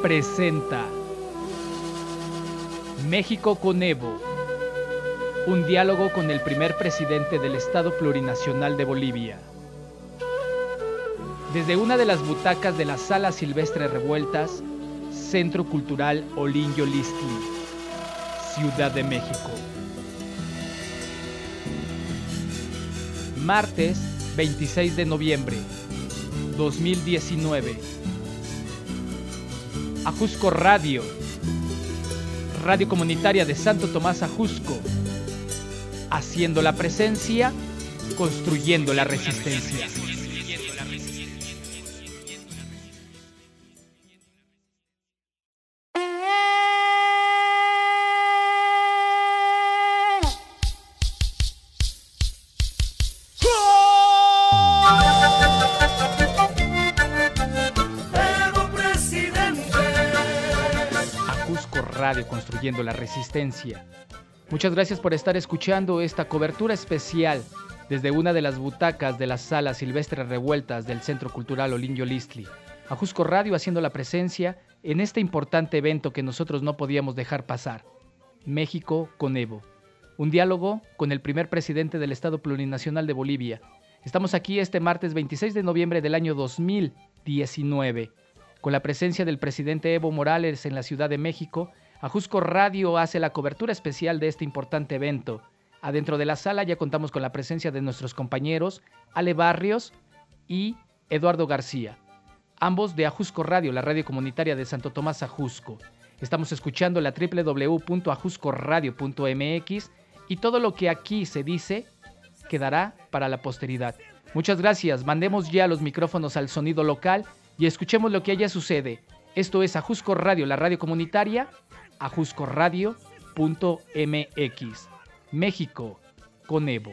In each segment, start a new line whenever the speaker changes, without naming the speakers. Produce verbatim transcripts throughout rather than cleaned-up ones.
presenta México con Evo, un diálogo con el primer presidente del Estado Plurinacional de Bolivia. Desde una de las butacas de la Sala Silvestre Revueltas, Centro Cultural Olinyo Listli, Ciudad de México. Martes veintiséis de noviembre dos mil diecinueve. Ajusco Radio, radio comunitaria de Santo Tomás Ajusco, haciendo la presencia, construyendo la resistencia. Radio Construyendo la Resistencia. Muchas gracias por estar escuchando esta cobertura especial desde una de las butacas de la Sala Silvestre Revueltas del Centro Cultural Olinyo Listli. Ajusco Radio haciendo la presencia en este importante evento que nosotros no podíamos dejar pasar. México con Evo. Un diálogo con el primer presidente del Estado Plurinacional de Bolivia. Estamos aquí este martes veintiséis de noviembre del año dos mil diecinueve. Con la presencia del presidente Evo Morales en la Ciudad de México, Ajusco Radio hace la cobertura especial de este importante evento. Adentro de la sala ya contamos con la presencia de nuestros compañeros Ale Barrios y Eduardo García, ambos de Ajusco Radio, la radio comunitaria de Santo Tomás Ajusco. Estamos escuchando la doble u doble u doble u punto ajusco radio punto eme equis y todo lo que aquí se dice quedará para la posteridad. Muchas gracias, mandemos ya los micrófonos al sonido local y escuchemos lo que allá sucede. Esto es Ajusco Radio, la radio comunitaria, ajusco radio punto eme equis. México con Evo.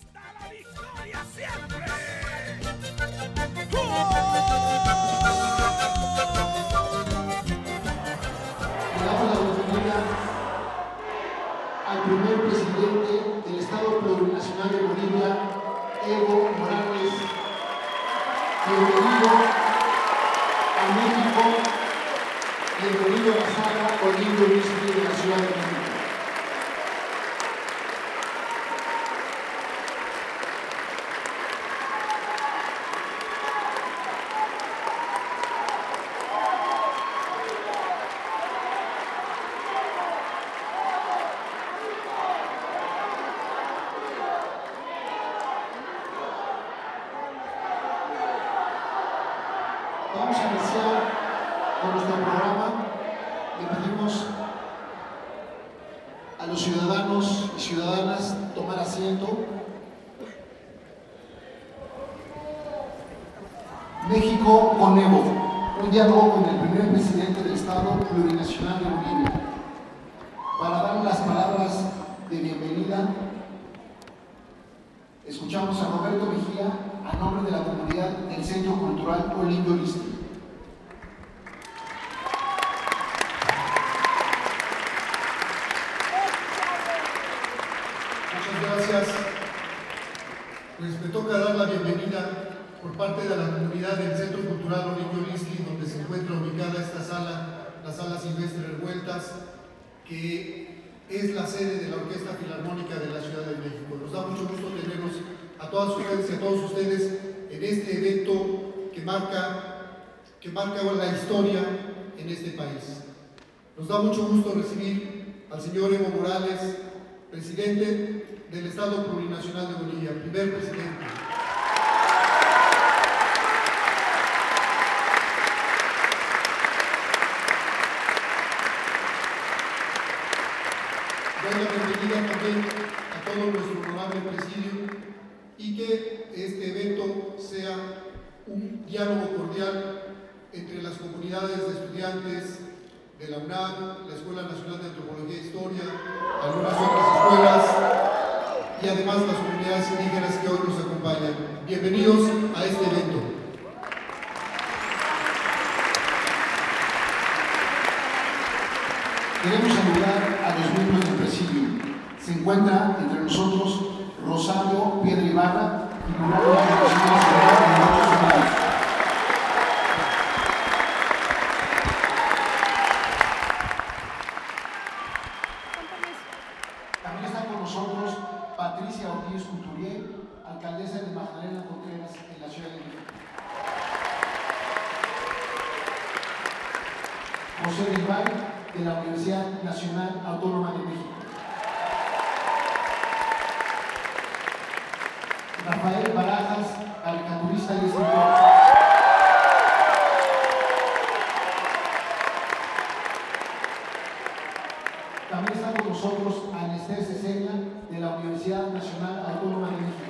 Le damos la bienvenida al primer presidente del Estado Plurinacional de Bolivia, Evo Morales. Bienvenido a México. Bienvenido a la Sala Olinyo Listli de la Ciudad de México. Vamos a iniciar con nuestro programa. Le pedimos a los ciudadanos y ciudadanas tomar asiento. México con Evo, un diálogo con el primer presidente del Estado Plurinacional de Bolivia. Para dar las palabras de bienvenida, escuchamos a Roberto Mejía a nombre de la comunidad del Centro Cultural Olinyo Listli.
Pues me toca dar la bienvenida por parte de la comunidad del Centro Cultural Olinyo Listli, donde se encuentra ubicada esta sala, la Sala Silvestre Revueltas, que es la sede de la Orquesta Filarmónica de la Ciudad de México. Nos da mucho gusto tenerlos a todas ustedes y a todos ustedes en este evento que marca, que marca la historia en este país. Nos da mucho gusto recibir al señor Evo Morales, presidente del Estado Plurinacional de Bolivia, primer presidente. Doy la bienvenida también a todo nuestro honorable presidio y que este evento sea un diálogo cordial entre las comunidades de estudiantes de la UNAM, la Escuela Nacional de Antropología e Historia, algunas otras escuelas, y además las comunidades indígenas que hoy nos acompañan. Bienvenidos a este evento.
Queremos saludar a los miembros del presidio. Se encuentra entre nosotros Rosario Piedra Ibarra, titular de la Universidad Federal de Derechos Humanos. Olivar, de la Universidad Nacional Autónoma de México. Rafael Barajas, caricaturista y escritor. También está con nosotros Anester Ceseña, de la Universidad Nacional Autónoma de México.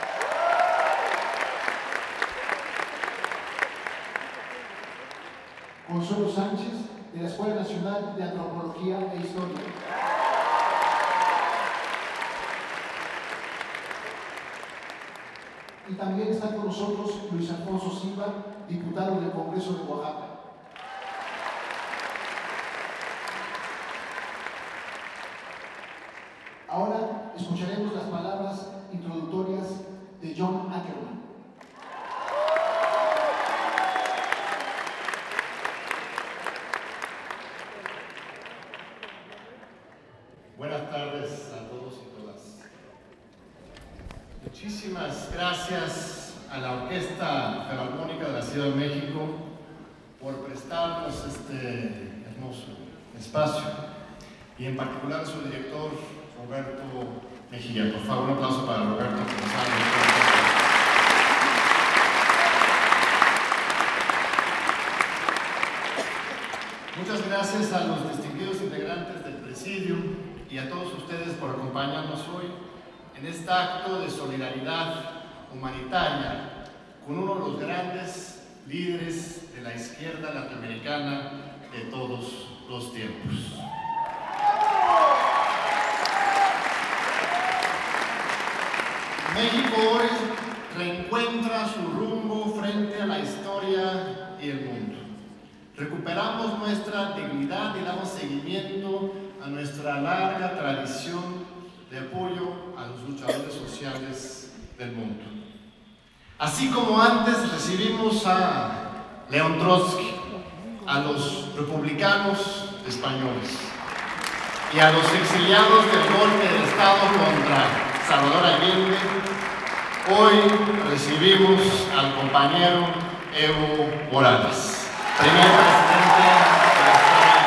Consuelo Sánchez, de la Escuela Nacional de Antropología e Historia. Y también está con nosotros Luis Alfonso Silva, diputado del Congreso de Oaxaca. Ahora escucharemos las palabras introductorias de John Ackerman.
Buenas tardes a todos y todas. Muchísimas gracias a la Orquesta Filarmónica de la Ciudad de México por prestarnos este hermoso espacio y en particular a su director Roberto Mejía. Por favor, un aplauso para Roberto que nos ha Muchas gracias a los distinguidos integrantes del Presidium y a todos ustedes por acompañarnos hoy en este acto de solidaridad humanitaria con uno de los grandes líderes de la izquierda latinoamericana de todos los tiempos. México hoy reencuentra su rumbo frente a la historia y el mundo. Recuperamos nuestra dignidad y damos seguimiento a nuestra larga tradición de apoyo a los luchadores sociales del mundo. Así como antes recibimos a León Trotsky, a los republicanos españoles y a los exiliados del golpe de Estado contra Salvador Allende, hoy recibimos al compañero Evo Morales, primer presidente de la historia.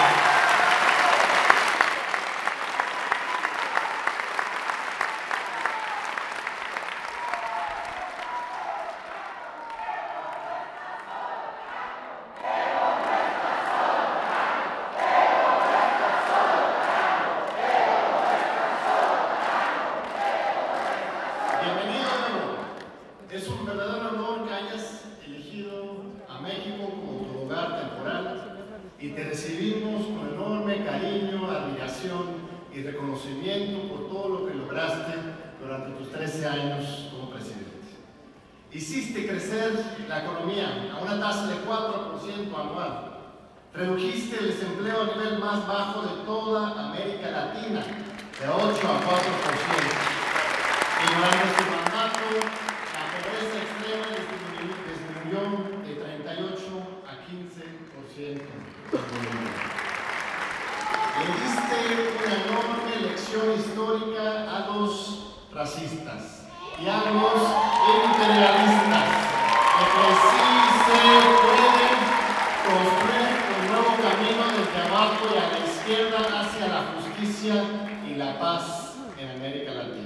Bienvenido, Evo. Es un verdadero honor que hayas elegido a México como tu hogar temporal y te recibimos con enorme cariño, admiración y reconocimiento por todo lo que lograste durante tus trece años como presidente. Hiciste crecer la economía a una tasa de cuatro por ciento anual. Redujiste el desempleo a nivel más bajo de toda América Latina, de ocho a cuatro por ciento. Y durante tu mandato, la pobreza extrema disminuyó de treinta y ocho a quince por ciento. Le diste una enorme lección histórica a los racistas y a los imperialistas, de que sí se puede construir un nuevo camino desde abajo y a la izquierda hacia la justicia y la paz en América Latina.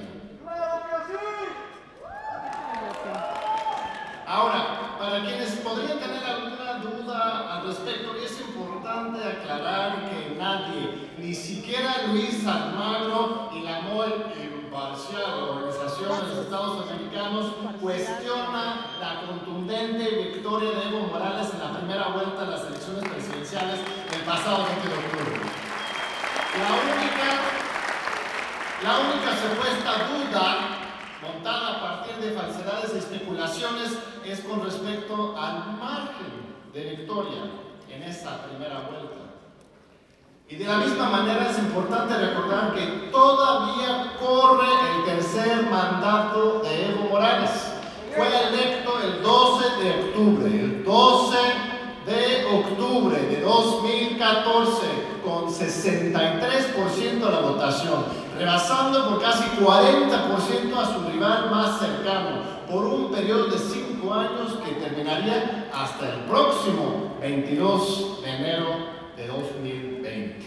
Ahora, para quienes podrían tener alguna duda al respecto, es importante aclarar que nadie, ni siquiera Luis Almagro y la muy imparcial Organización de los Estados Americanos, cuestiona la contundente victoria de Evo Morales en la primera vuelta de las elecciones presidenciales del pasado veinte de octubre. La única, la única supuesta duda montada a partir de falsedades y especulaciones es con respecto al margen de victoria en esta primera vuelta. Y de la misma manera es importante recordar que todavía corre el tercer mandato de Evo Morales. Fue electo el doce de octubre, el doce de octubre de dos mil catorce, con sesenta y tres por ciento de la votación, rebasando por casi cuarenta por ciento a su rival más cercano, por un periodo de cinco años que terminaría hasta el próximo veintidós de enero de dos mil veinte.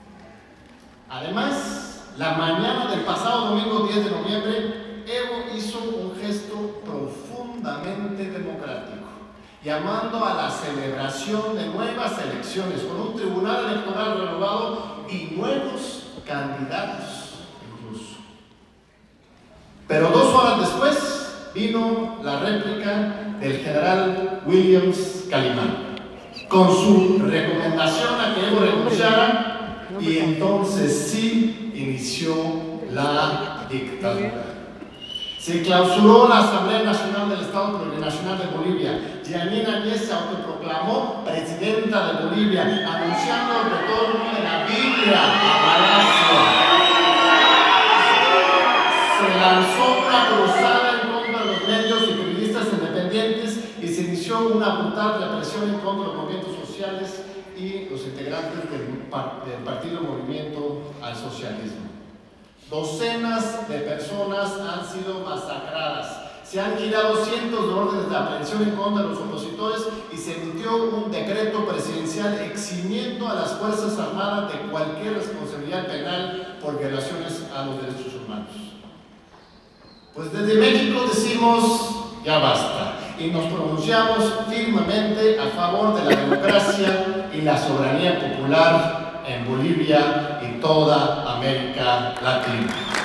Además, la mañana del pasado domingo diez de noviembre, Evo hizo un gesto profundamente democrático, llamando a la celebración de nuevas elecciones con un tribunal electoral renovado y nuevos candidatos incluso. Pero dos horas después vino la réplica del general Williams Calimán con su recomendación a que Evo renunciara, y entonces sí inició la dictadura. Se clausuró la Asamblea Nacional del Estado Plurinacional de Bolivia. Yanina Añez se autoproclamó presidenta de Bolivia, anunciando el retorno de la Biblia a Palacio. Se lanzó una cruzada en contra de los medios y periodistas independientes y se inició una brutal represión en contra de los movimientos sociales y los integrantes del, del Partido Movimiento al Socialismo. Docenas de personas han sido masacradas. Se han girado cientos de órdenes de aprehensión en contra de los opositores y se emitió un decreto presidencial eximiendo a las Fuerzas Armadas de cualquier responsabilidad penal por violaciones a los derechos humanos. Pues desde México decimos ya basta y nos pronunciamos firmemente a favor de la democracia y la soberanía popular en Bolivia y toda América Latina.